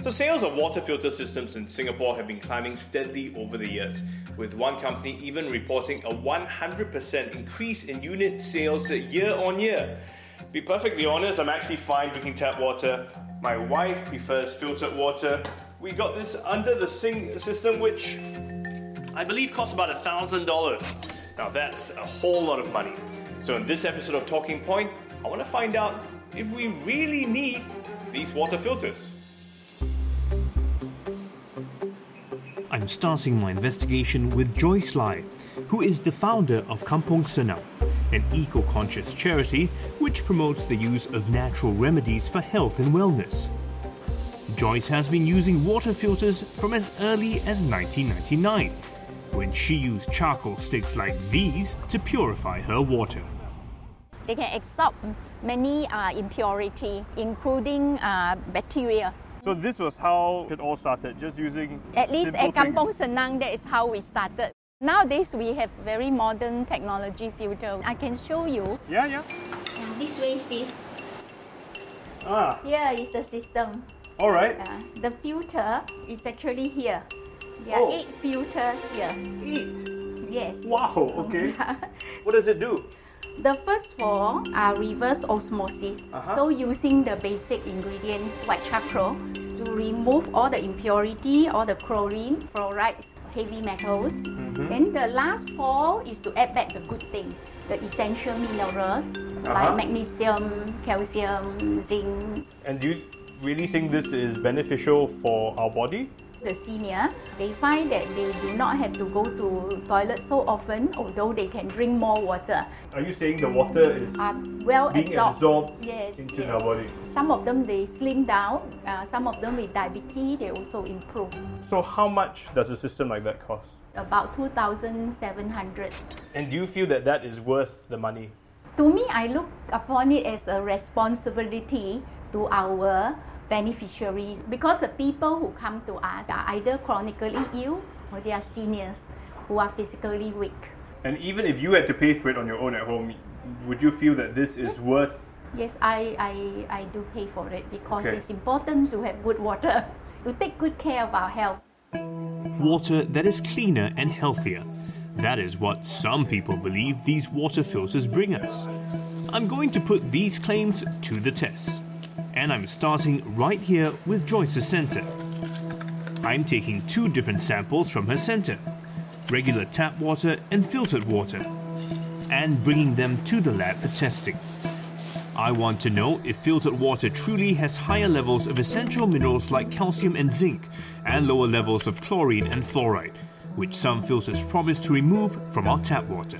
So sales of water filter systems in Singapore have been climbing steadily over the years, with one company even reporting a 100% increase in unit sales year on year. To be perfectly honest, I'm actually fine drinking tap water. My wife prefers filtered water. We got this under the sink system, which I believe costs about $1,000. Now that's a whole lot of money. So in this episode of Talking Point, I want to find out if we really need these water filters. I'm starting my investigation with Joyce Lai, who is the founder of Kampong Senang, an eco-conscious charity which promotes the use of natural remedies for health and wellness. Joyce has been using water filters from as early as 1999, when she used charcoal sticks like these to purify her water. They can absorb many impurities, including bacteria. So this was how it all started, just using At least at simple Kampong Senang, that is how we started. Nowadays, we have very modern technology filter. I can show you. Yeah. This way, Steve. Ah, Here is the system. all right. The filter is actually here. There are 8 filters here. 8. Yes. Wow, okay. What does it do? The first 4 are reverse osmosis. So using the basic ingredient, white charcoal, to remove all the impurity, all the chlorine, fluoride, heavy metals. Then the last 4 is to add back the good thing, the essential minerals like magnesium, calcium, zinc. And do you really think this is beneficial for our body? The senior, they find that they do not have to go to toilet so often, although they can drink more water. Are you saying the water is Well being absorbed into yes. our body? Some of them they slim down, some of them with diabetes they also improve. So how much does a system like that cost? About 2,700. And do you feel that that is worth the money? To me, I look upon it as a responsibility to our beneficiaries, because the people who come to us are either chronically ill or they are seniors who are physically weak. And even if you had to pay for it on your own at home, would you feel that this is worth? Yes, I do pay for it because Okay. it's important to have good water, to take good care of our health. Water that is cleaner and healthier. That is what some people believe these water filters bring us. I'm going to put these claims to the test. And I'm starting right here with Joyce's centre. I'm taking 2 different samples from her centre, regular tap water and filtered water, and bringing them to the lab for testing. I want to know if filtered water truly has higher levels of essential minerals like calcium and zinc, and lower levels of chlorine and fluoride, which some filters promise to remove from our tap water.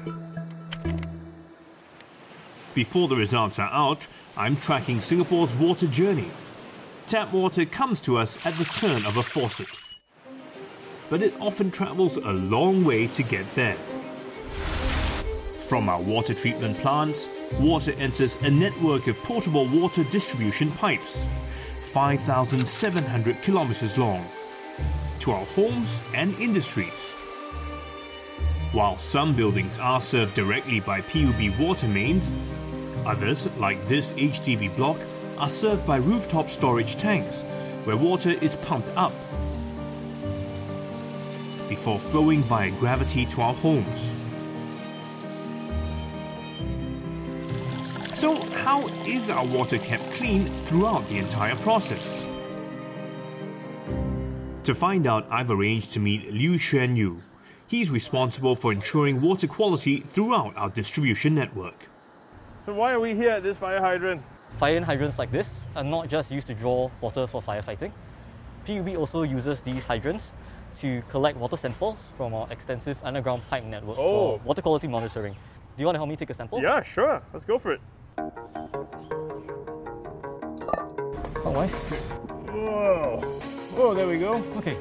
Before the results are out, I'm tracking Singapore's water journey. Tap water comes to us at the turn of a faucet, but it often travels a long way to get there. From our water treatment plants, water enters a network of portable water distribution pipes, 5,700 kilometers long, to our homes and industries. While some buildings are served directly by PUB water mains, others, like this HDB block, are served by rooftop storage tanks, where water is pumped up before flowing via gravity to our homes. So, how is our water kept clean throughout the entire process? To find out, I've arranged to meet Liu Xuan Yu. He's responsible for ensuring water quality throughout our distribution network. So why are we here at this fire hydrant? Fire hydrants like this are not just used to draw water for firefighting. PUB also uses these hydrants to collect water samples from our extensive underground pipe network for water quality monitoring. Do you want to help me take a sample? Yeah, sure. Let's go for it. Clockwise. Whoa. Oh, there we go. Okay.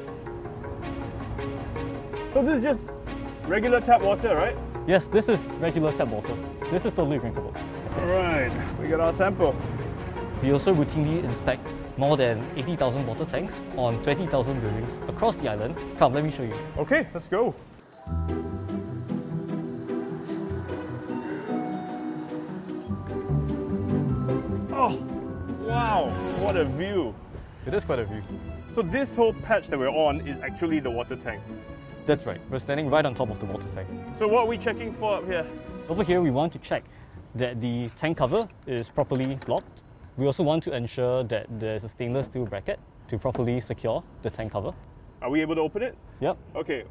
So this is just regular tap water, right? Yes, this is regular tap water. This is totally drinkable. Alright, we got our sample. We also routinely inspect more than 80,000 water tanks on 20,000 buildings across the island. Come, let me show you. Okay, let's go. Oh, wow, what a view. It is quite a view. So this whole patch that we're on is actually the water tank. That's right. We're standing right on top of the water tank. So what are we checking for up here? Over here, we want to check that the tank cover is properly locked. We also want to ensure that there's a stainless steel bracket to properly secure the tank cover. Are we able to open it? Yep. Okay.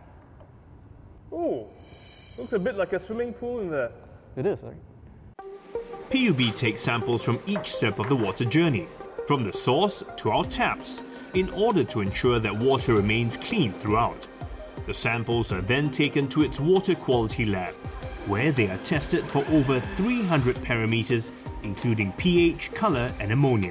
Oh, looks a bit like a swimming pool in there. It is, right? PUB takes samples from each step of the water journey, from the source to our taps, in order to ensure that water remains clean throughout. The samples are then taken to its water quality lab, where they are tested for over 300 parameters, including pH, colour and ammonia.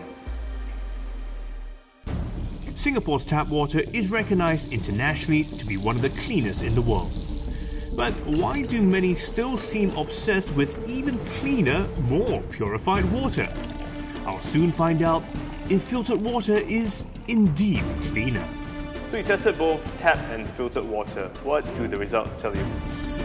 Singapore's tap water is recognised internationally to be one of the cleanest in the world. But why do many still seem obsessed with even cleaner, more purified water? I'll soon find out if filtered water is indeed cleaner. So you tested both tap and filtered water. What do the results tell you?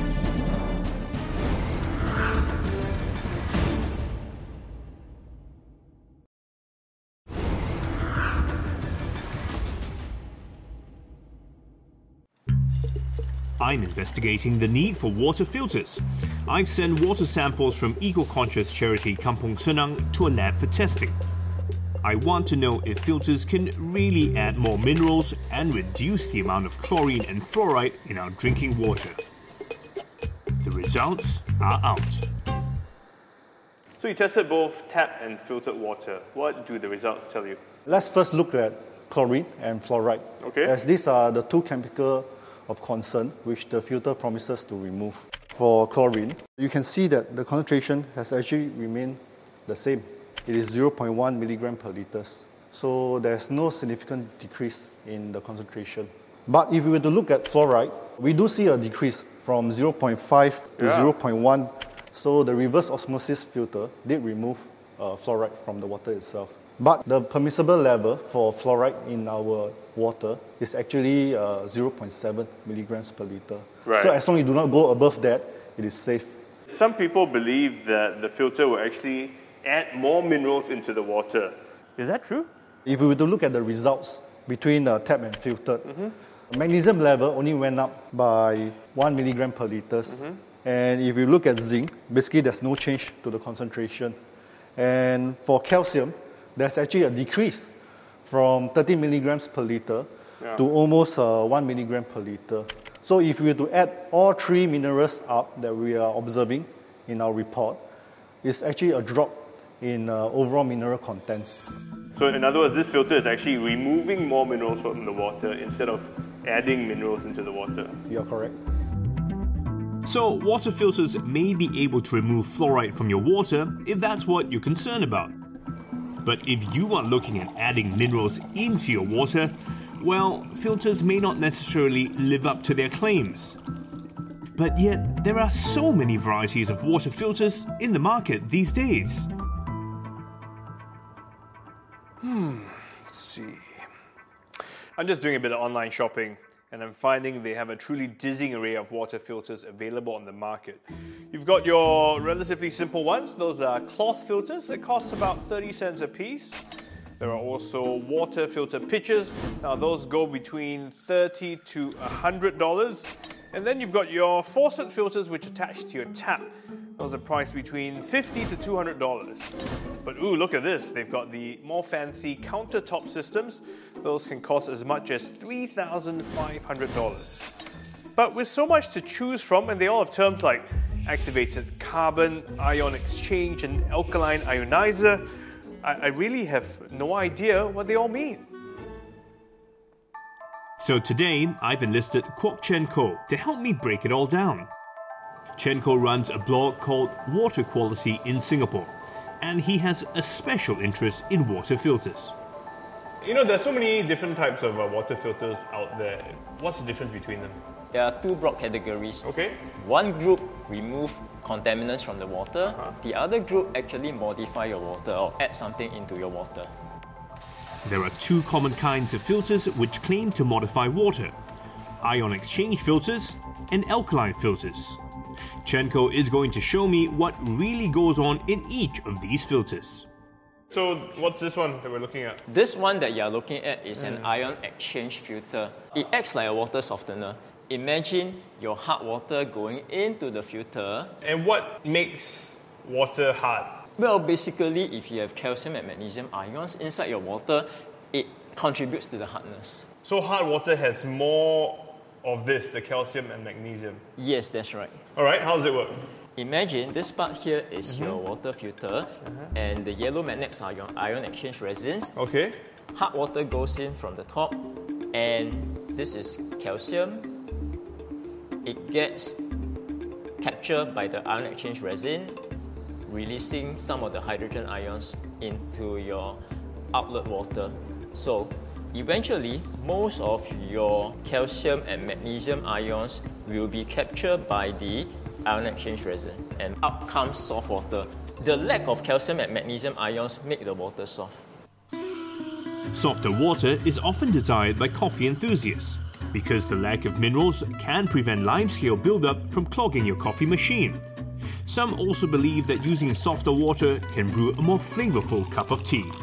I'm investigating the need for water filters. I've sent water samples from eco-conscious charity Kampung Senang to a lab for testing. I want to know if filters can really add more minerals and reduce the amount of chlorine and fluoride in our drinking water. The results are out. So you tested both tap and filtered water. What do the results tell you? Let's first look at chlorine and fluoride, Okay. as these are the two chemicals of concern which the filter promises to remove. For chlorine, you can see that the concentration has actually remained the same. It is 0.1 milligram per litre. So there's no significant decrease in the concentration. But if we were to look at fluoride, we do see a decrease from 0.5 to 0.1. So the reverse osmosis filter did remove fluoride from the water itself. But the permissible level for fluoride in our water is actually 0.7 milligrams per litre. Right. So as long as you do not go above that, it is safe. Some people believe that the filter will actually add more minerals into the water. Is that true? If we were to look at the results between tap and filtered, magnesium level only went up by 1 milligram per litre. And if you look at zinc, basically there's no change to the concentration. And for calcium, there's actually a decrease from 30 milligrams per litre to almost 1 milligram per litre. So if we were to add all three minerals up that we are observing in our report, it's actually a drop in overall mineral contents. So in other words, this filter is actually removing more minerals from the water instead of adding minerals into the water. You're correct. So water filters may be able to remove fluoride from your water if that's what you're concerned about. But if you are looking at adding minerals into your water, well, filters may not necessarily live up to their claims. But yet, there are so many varieties of water filters in the market these days. Let's see. I'm just doing a bit of online shopping, and I'm finding they have a truly dizzying array of water filters available on the market. You've got your relatively simple ones. Those are cloth filters that cost about 30 cents a piece. There are also water filter pitchers. Now those go between $30 to $100. And then you've got your faucet filters which attach to your tap. Those are priced between $50 to $200. But ooh, look at this. They've got the more fancy countertop systems. Those can cost as much as $3,500. But with so much to choose from, and they all have terms like activated carbon, ion exchange, and alkaline ionizer, I really have no idea what they all mean. So today, I've enlisted Kwok Chen Ko to help me break it all down. Chen Ko runs a blog called Water Quality in Singapore, and he has a special interest in water filters. You know, there's so many different types of water filters out there. What's the difference between them? There are two broad categories. Okay. One group remove contaminants from the water. The other group actually modify your water or add something into your water. There are two common kinds of filters which claim to modify water: ion exchange filters and alkaline filters. Chen Ko is going to show me what really goes on in each of these filters. So what's this one that we're looking at? This one that you are looking at is an ion exchange filter. It acts like a water softener. Imagine your hard water going into the filter. And what makes water hard? Well, basically, if you have calcium and magnesium ions inside your water, it contributes to the hardness. So hard water has more of this, the calcium and magnesium. Yes, that's right. All right, how does it work? Imagine this part here is your water filter, and the yellow magnets are your ion exchange resins. Okay. Hard water goes in from the top, and this is calcium. It gets captured by the ion exchange resin, releasing some of the hydrogen ions into your outlet water. So eventually, most of your calcium and magnesium ions will be captured by the ion exchange resin, and out comes soft water. The lack of calcium and magnesium ions make the water soft. Softer water is often desired by coffee enthusiasts because the lack of minerals can prevent limescale buildup from clogging your coffee machine. Some also believe that using softer water can brew a more flavorful cup of tea.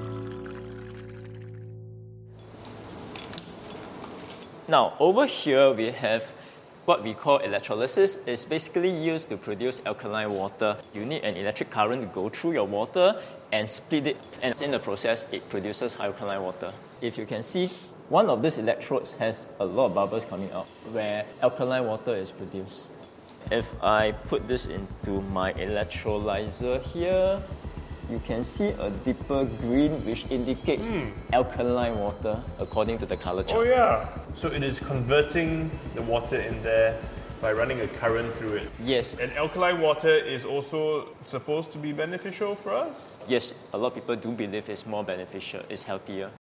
Now, over here we have what we call electrolysis. It's basically used to produce alkaline water. You need an electric current to go through your water and split it, and in the process, it produces alkaline water. If you can see, one of these electrodes has a lot of bubbles coming out where alkaline water is produced. If I put this into my electrolyzer here, you can see a deeper green which indicates alkaline water according to the color chart. Oh yeah. So it is converting the water in there by running a current through it. Yes. And alkaline water is also supposed to be beneficial for us? Yes, a lot of people do believe it's more beneficial, it's healthier.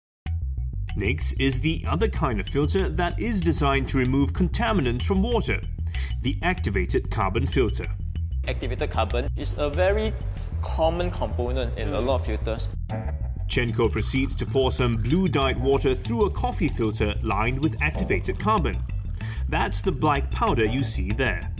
Next is the other kind of filter that is designed to remove contaminants from water, the activated carbon filter. Activated carbon is a very common component in a lot of filters. Chenko proceeds to pour some blue-dyed water through a coffee filter lined with activated carbon. That's the black powder you see there.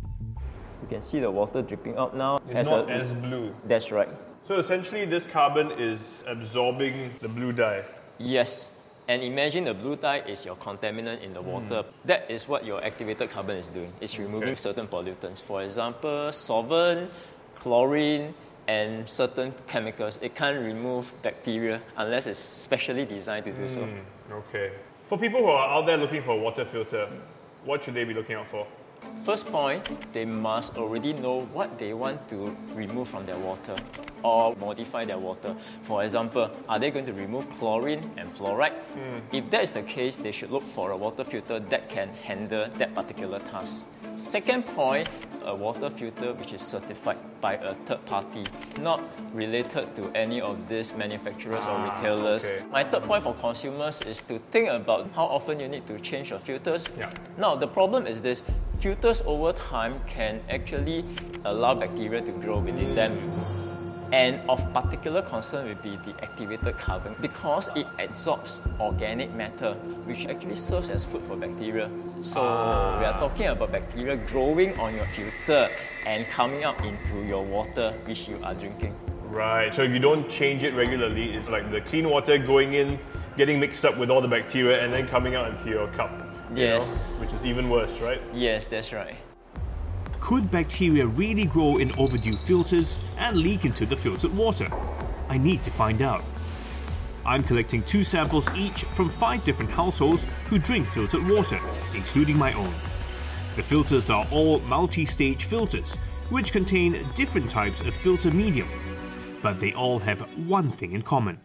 You can see the water dripping out now. It's not as blue. That's right. So essentially this carbon is absorbing the blue dye. Yes. And imagine the blue dye is your contaminant in the water. That is what your activated carbon is doing. It's removing certain pollutants. For example, solvent, chlorine, and certain chemicals. It can't remove bacteria unless it's specially designed to do so. Okay. For people who are out there looking for a water filter, what should they be looking out for? First point, they must already know what they want to remove from their water or modify their water. For example, are they going to remove chlorine and fluoride? If that is the case, they should look for a water filter that can handle that particular task. Second point, a water filter which is certified by a third party, not related to any of these manufacturers or retailers. Okay. My third point for consumers is to think about how often you need to change your filters. Yeah. Now, the problem is this. Filters over time can actually allow bacteria to grow within them. And of particular concern will be the activated carbon because it absorbs organic matter, which actually serves as food for bacteria. So we are talking about bacteria growing on your filter and coming out into your water which you are drinking. Right. So if you don't change it regularly, it's like the clean water going in, getting mixed up with all the bacteria and then coming out into your cup. Yes. Which is even worse, right? Yes, that's right. Could bacteria really grow in overdue filters and leak into the filtered water? I need to find out. I'm collecting 2 samples each from 5 different households who drink filtered water, including my own. The filters are all multi-stage filters, which contain different types of filter medium, but they all have one thing in common.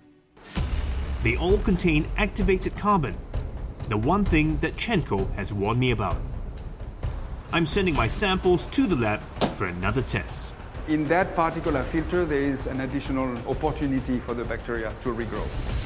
They all contain activated carbon, the one thing that Chenko has warned me about. I'm sending my samples to the lab for another test. In that particular filter, there is an additional opportunity for the bacteria to regrow.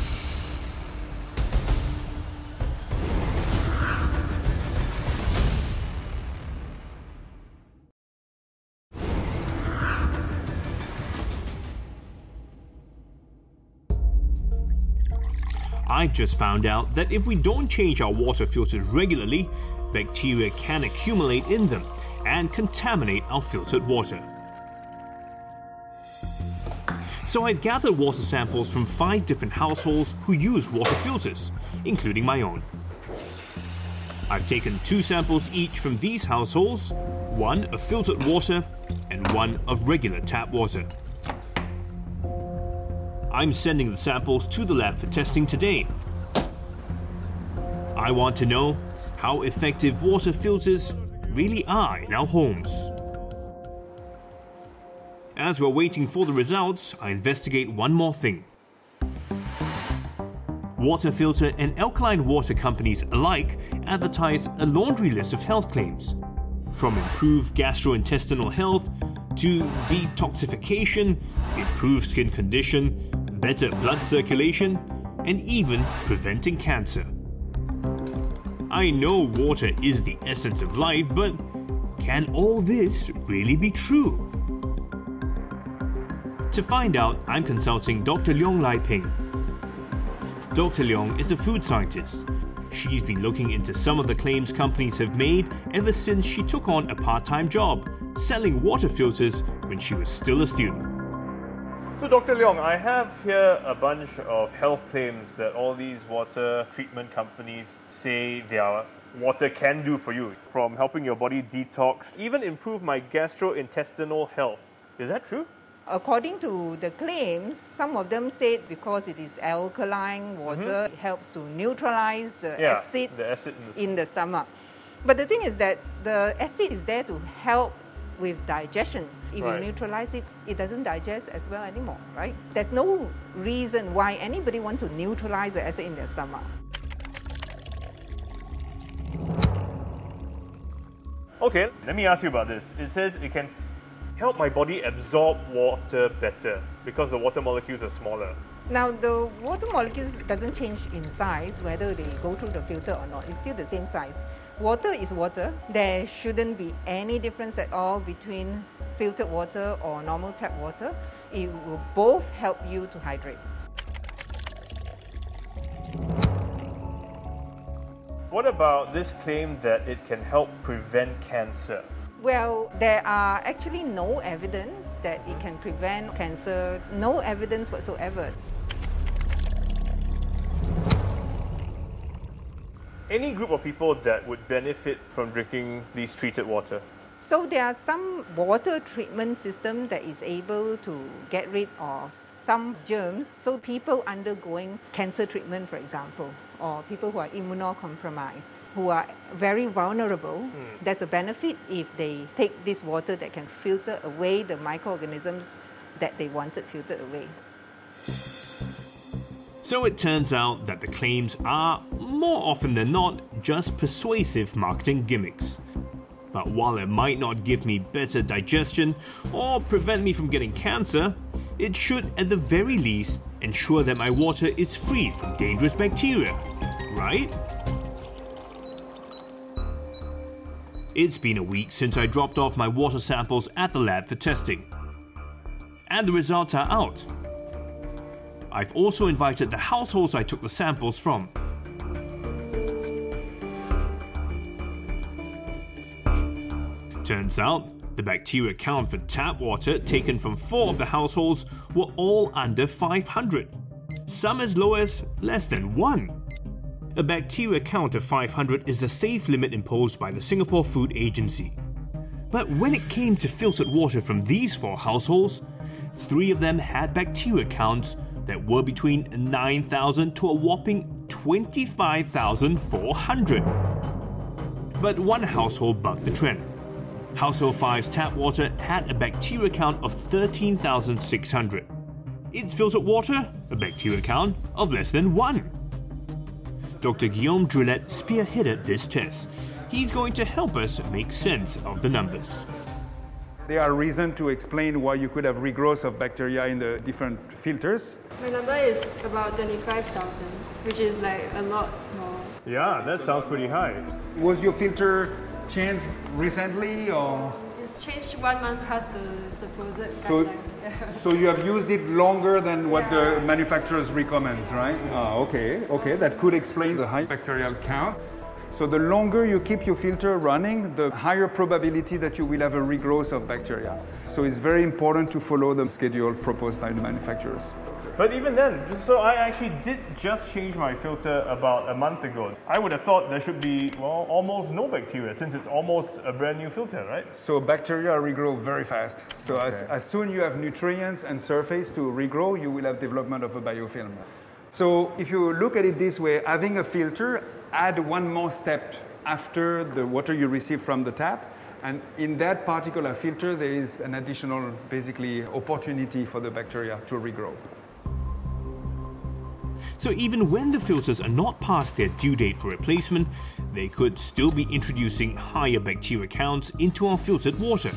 I've just found out that if we don't change our water filters regularly, bacteria can accumulate in them and contaminate our filtered water. So I've gathered water samples from 5 different households who use water filters, including my own. I've taken 2 samples each from these households, 1 of filtered water and 1 of regular tap water. I'm sending the samples to the lab for testing today. I want to know how effective water filters really are in our homes. As we're waiting for the results, I investigate one more thing. Water filter and alkaline water companies alike advertise a laundry list of health claims, from improved gastrointestinal health to detoxification, improved skin condition, better blood circulation, and even preventing cancer. I know water is the essence of life, but can all this really be true? To find out, I'm consulting Dr. Leong Lai Ping. Dr. Leong is a food scientist. She's been looking into some of the claims companies have made ever since she took on a part-time job, selling water filters when she was still a student. So Dr. Leong, I have here a bunch of health claims that all these water treatment companies say their water can do for you, from helping your body detox, even improve my gastrointestinal health. Is that true? According to the claims, some of them said because it is alkaline water, it helps to neutralize the acid in the stomach. But the thing is that the acid is there to help with digestion. If you neutralize it, it doesn't digest as well anymore, right? There's no reason why anybody wants to neutralize the acid in their stomach. Okay, let me ask you about this. It says it can help my body absorb water better because the water molecules are smaller. Now, the water molecules doesn't change in size whether they go through the filter or not. It's still the same size. Water is water. There shouldn't be any difference at all between filtered water or normal tap water. It will both help you to hydrate. What about this claim that it can help prevent cancer? Well, there are actually no evidence that it can prevent cancer, no evidence whatsoever. Any group of people that would benefit from drinking these treated water? So there are some water treatment systems that is able to get rid of some germs. So people undergoing cancer treatment, for example, or people who are immunocompromised, who are very vulnerable, there's a benefit if they take this water that can filter away the microorganisms that they wanted filtered away. So it turns out that the claims are, more often than not, just persuasive marketing gimmicks. But while it might not give me better digestion or prevent me from getting cancer, it should at the very least ensure that my water is free from dangerous bacteria, right? It's been a week since I dropped off my water samples at the lab for testing. And the results are out. I've also invited the households I took the samples from. Turns out, the bacteria count for tap water taken from 4 of the households were all under 500. Some as low as less than 1. A bacteria count of 500 is the safe limit imposed by the Singapore Food Agency. But when it came to filtered water from these 4 households, 3 of them had bacteria counts that were between 9,000 to a whopping 25,400. But one household bucked the trend. Household 5's tap water had a bacteria count of 13,600. Its filtered water, a bacteria count of less than 1. Dr. Guillaume Droulet spearheaded this test. He's going to help us make sense of the numbers. There are reasons to explain why you could have regrowth of bacteria in the different filters. The number is about 25,000, which is like a lot more. Yeah, that sounds pretty high. Was your filter changed recently or? It's changed 1 month past the supposed guideline. So you have used it longer than what the manufacturers recommends, right? Okay, that could explain the high bacterial count. So the longer you keep your filter running, the higher probability that you will have a regrowth of bacteria. So it's very important to follow the schedule proposed by the manufacturers. But even then, so I actually did just change my filter about a month ago. I would have thought there should be, well, almost no bacteria since it's almost a brand new filter, right? So bacteria regrow very fast. So as soon you have nutrients and surface to regrow, you will have development of a biofilm. So if you look at it this way, having a filter, add one more step after the water you receive from the tap. And in that particular filter, there is an additional, basically, opportunity for the bacteria to regrow. So even when the filters are not past their due date for replacement, they could still be introducing higher bacteria counts into our filtered water.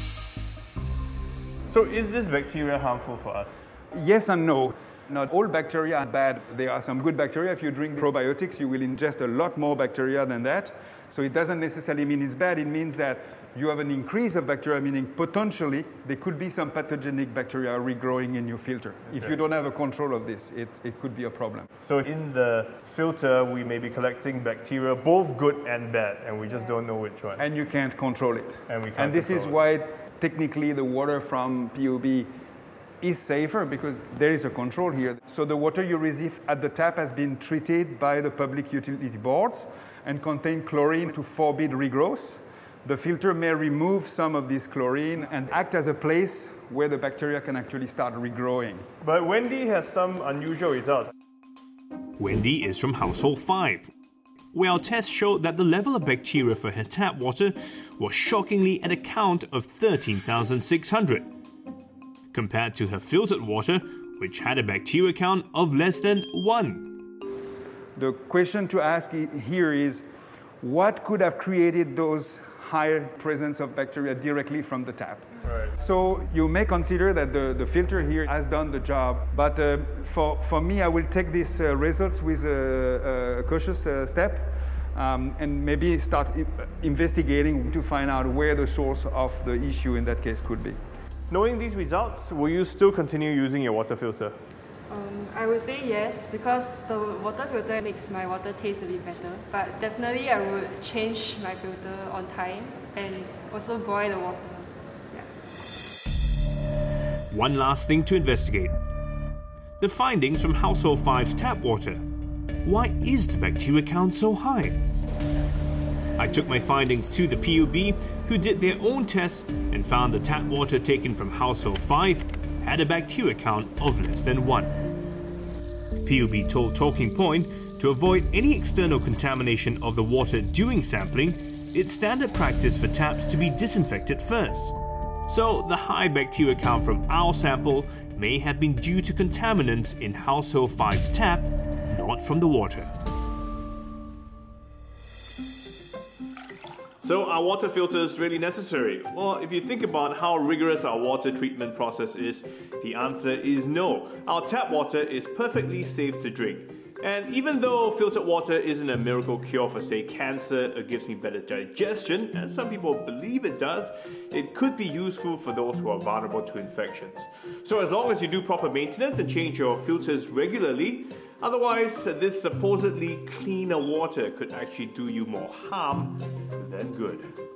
So is this bacteria harmful for us? Yes and no. Not all bacteria are bad. There are some good bacteria. If you drink probiotics, you will ingest a lot more bacteria than that. So it doesn't necessarily mean it's bad. It means that you have an increase of bacteria, meaning potentially there could be some pathogenic bacteria regrowing in your filter. If you don't have a control of this, it could be a problem. So in the filter, we may be collecting bacteria, both good and bad, and we just don't know which one. And you can't control it. And this is why technically the water from PUB is safer, because there is a control here. So the water you receive at the tap has been treated by the public utility boards and contain chlorine to forbid regrowth. The filter may remove some of this chlorine and act as a place where the bacteria can actually start regrowing. But Wendy has some unusual results. Wendy is from Household 5, where our test showed that the level of bacteria for her tap water was shockingly at a count of 13,600, compared to her filtered water, which had a bacteria count of less than 1. The question to ask here is, what could have created those higher presence of bacteria directly from the tap? Right. So you may consider that the filter here has done the job, but for me, I will take these results with a cautious step and maybe start investigating to find out where the source of the issue in that case could be. Knowing these results, will you still continue using your water filter? I would say yes, because the water filter makes my water taste a bit better. But definitely I would change my filter on time and also boil the water. Yeah. One last thing to investigate. The findings from Household 5's tap water. Why is the bacteria count so high? I took my findings to the PUB, who did their own tests and found the tap water taken from Household 5 had a bacteria count of less than 1. PUB told Talking Point to avoid any external contamination of the water during sampling, it's standard practice for taps to be disinfected first. So the high bacteria count from our sample may have been due to contaminants in Household 5's tap, not from the water. So are water filters really necessary? Well, if you think about how rigorous our water treatment process is, the answer is no. Our tap water is perfectly safe to drink. And even though filtered water isn't a miracle cure for, say, cancer or gives me better digestion, and some people believe it does, it could be useful for those who are vulnerable to infections. So as long as you do proper maintenance and change your filters regularly, otherwise this supposedly cleaner water could actually do you more harm than good.